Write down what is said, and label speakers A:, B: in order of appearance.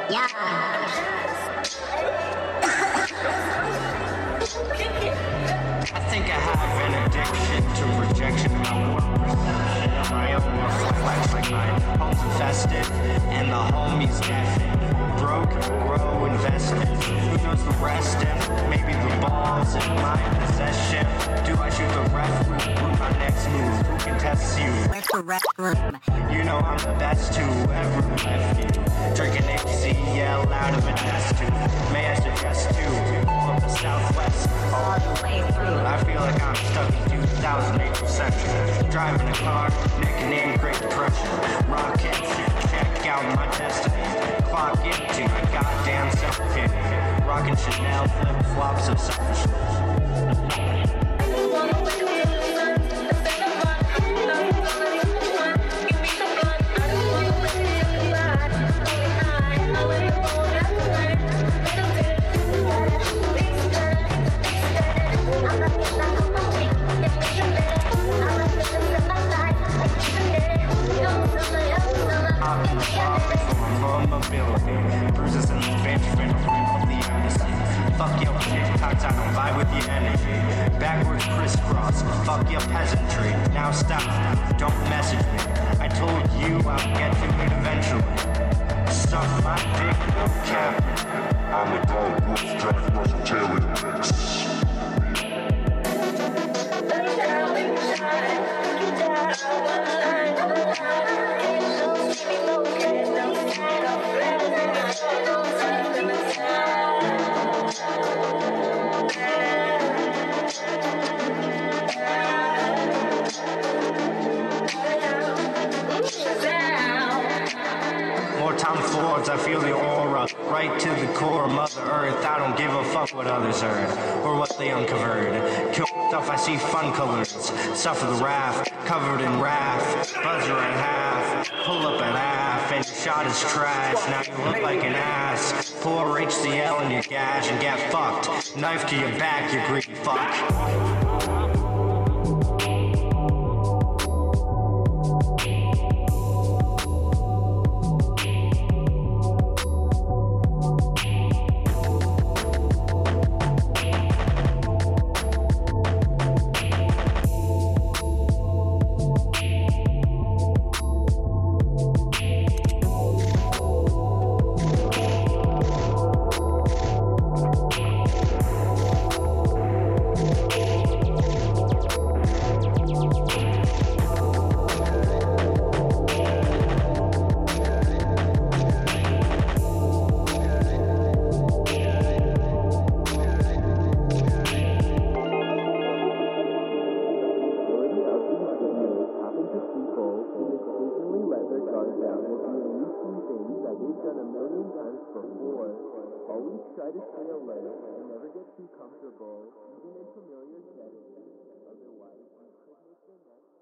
A: Yeah.
B: I think I have an addiction to rejection. My work perception of my own reflects like mine. Home's infested and the homies deafened. Broke, grow, invested. Who knows the rest? And maybe the ball's in my possession. Do I shoot the ref? With my next move? Who can test you?
A: Where's the rec room?
B: You know I'm the best to ever left you. Drinking HCL out of a test tube. May I suggest to pull up the Southwest
A: All the way through.
B: I feel like I'm stuck in 2008 recession. Driving a car, nicknamed Great Depression. Rocket, check out my destiny. Clock into my goddamn self-pity. Rockin' Chanel flip-flops of selfishness. Bruises in the bench, of the embassy. Fuck your TikToks, I don't vibe with your energy. Backwards crisscross, fuck your peasantry. Now stop, don't message me. I told you I'll get to it eventually. Suck my dick, no cap.
C: I'm a dog, wolf, draft, Presbyterian mix.
B: More Tom Fords, I feel the aura right to the core of Mother Earth. I don't give a fuck what others heard or what they uncovered. Kill stuff, I see fun colors. Suffer the wrath, covered in wrath. Buzzer at half, pull up at half, and your shot is trash. Now you look like an ass. Pour HCL in your gash and get fucked. Knife to your back, you greedy fuck. Done a million times before. Always try to stay alert and never get too comfortable, even in familiar settings. Otherwise, you could miss your next